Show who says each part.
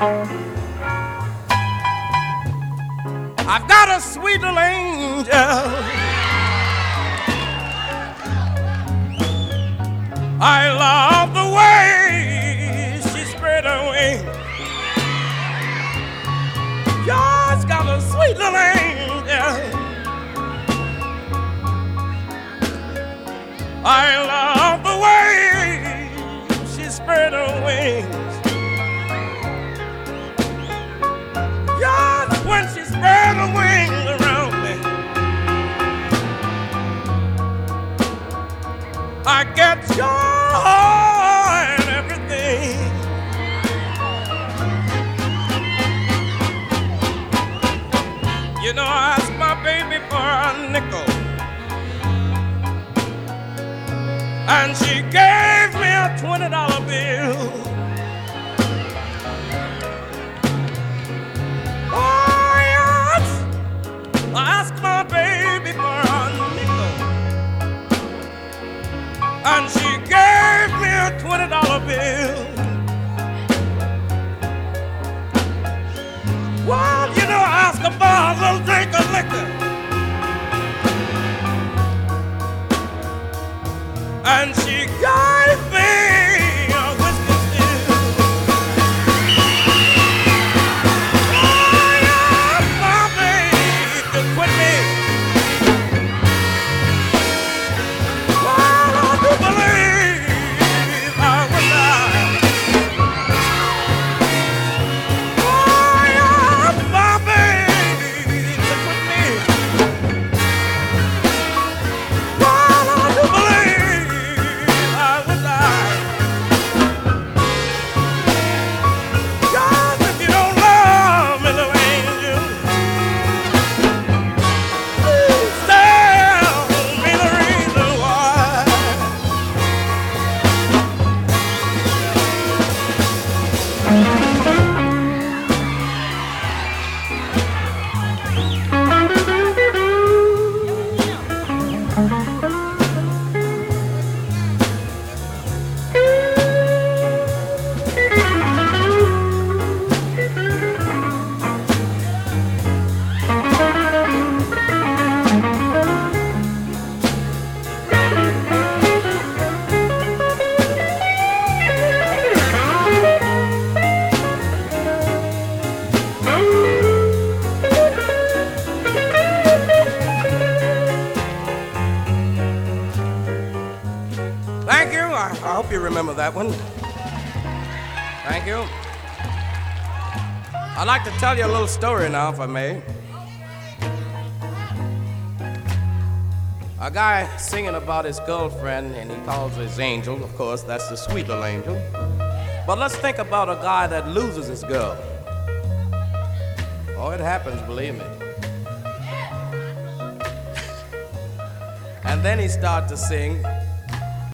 Speaker 1: I've got a sweet little angel. I love the way she spread her wings. God's got a sweet little angel. I love the way she spread her wings. Just when she spread her wings around me, I get joy and everything. You know, I asked my baby for a nickel, and she gave me a $20 bill. Oh yes, I asked my baby for a nickel, and she gave me a $20 bill. Well, you know, I asked her for a little drink of liquor, and she gave me a whiskey still. Oh yeah, my baby just quit me. Well, I do believe I will die. Oh yeah, my baby just quit me. Well, I do believe I will die. Just if you don't love me, little angel, please tell me the reason why. Thank you. I hope you remember that one. Thank you. I'd like to tell you a little story now, if I may. A guy singing about his girlfriend, and he calls her his angel. Of course, that's the sweet little angel. But let's think about a guy that loses his girl. Oh, it happens, believe me. And then he starts to sing,